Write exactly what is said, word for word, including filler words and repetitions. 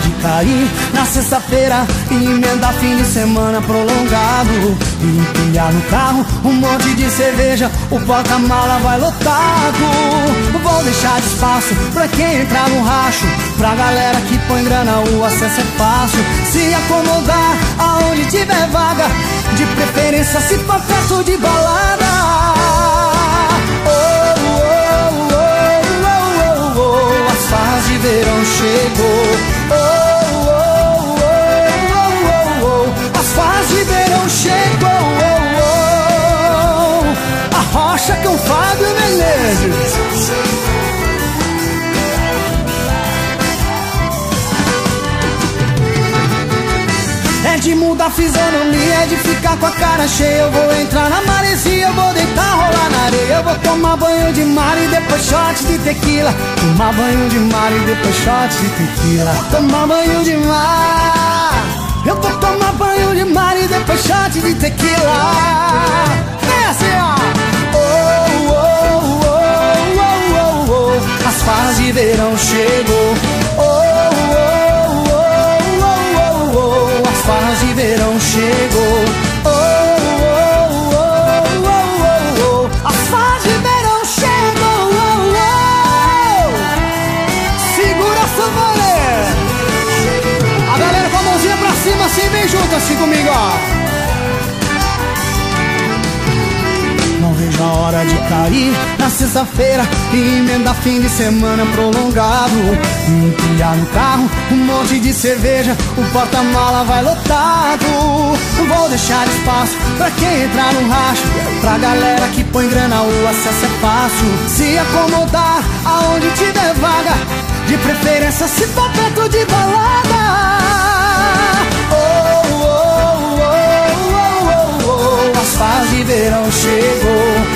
de cair na sexta-feira e emendar fim de semana prolongado. E empilhar no carro um monte de cerveja, o porta-mala vai lotado. Vou deixar espaço pra quem entrar no racho, pra galera que põe grana o acesso é fácil. Se acomodar aonde tiver vaga, de preferência se for perto de balada. Oh, oh, oh, oh, oh, oh, as farras de verão chegou. Oh, oh, oh, oh, oh, oh, as farras de verão chegou. Oh, oh, a Rocha com Fábio Menezes. É de mudar a fisionomia, é de ficar com a cara cheia. Eu vou entrar na maresia, eu vou deitar, rolar na areia. Eu vou tomar banho de mar e depois shot de tequila. Tomar banho de mar e depois shot de tequila. Tomar banho de mar. Eu vou tomar banho de mar e depois shot de tequila. É assim, ó. Oh, oh, oh, oh, oh, oh. As farras de verão chegou. Oh, farras de verão chegou. Oh, oh, oh, oh, oh, oh. As farras de verão chegou. Oh, oh. Segura essa mulher. A galera com a mãozinha pra cima assim, vem junto assim comigo, ó. Não vejo a hora de cair na sexta-feira e emendar fim de semana prolongado. E empilhar no carro um monte de cerveja, o porta-mala vai lotado. Vou deixar espaço pra quem entrar no racho, pra galera que põe grana o acesso é fácil. Se acomodar aonde tiver vaga, de preferência se for perto de balada. Oh, oh, oh, oh, oh, oh. As farras de verão chegou.